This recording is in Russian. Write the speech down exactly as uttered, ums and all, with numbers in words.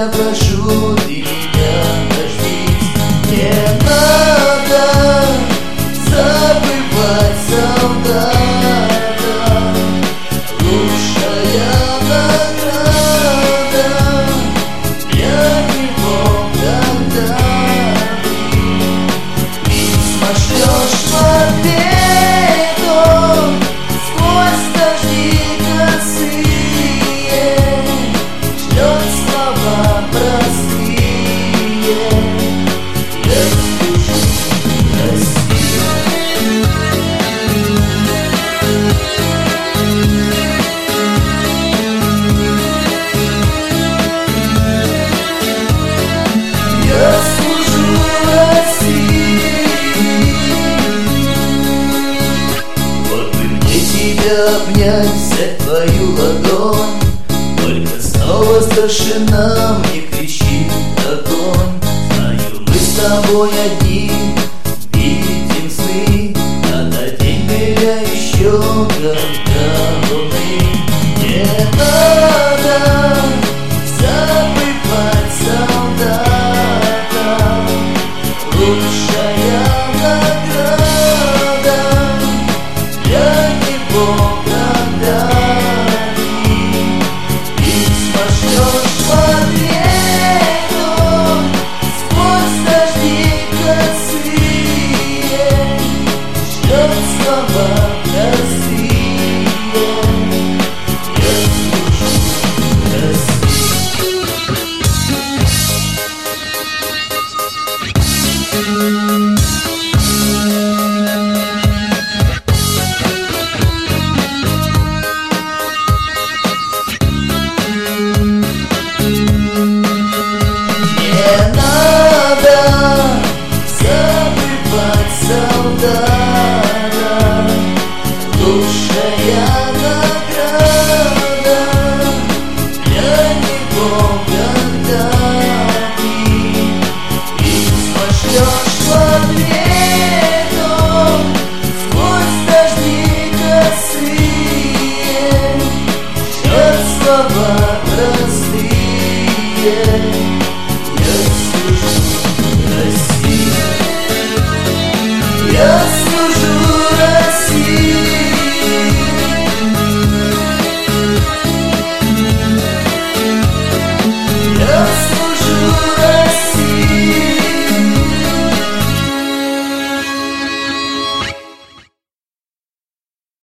тебя прошу, ты меня дождись. Не надо забывать солдата, лучшая награда для него, когда ты шлешь в ответу сквозь дожди косые, шлет слова простые. Я слышу Россию. Я служу России. Вот бы мне тебя обнять, взять твою ладонь, только снова старшина мне кричит огонь. Знаю, мы с тобой одни видим сны, а на день меня еще когда луны. Не надо забывать солдата, лучшая награда для него, когда ты письма шлешь в ответу сквозь дожди косые, шлет слова простые. Я слышу Россию. Не надо забывать солдата, лучшая награда для него, когда ты письма шлешь в ответу сквозь дожди косые, шлет слова простые.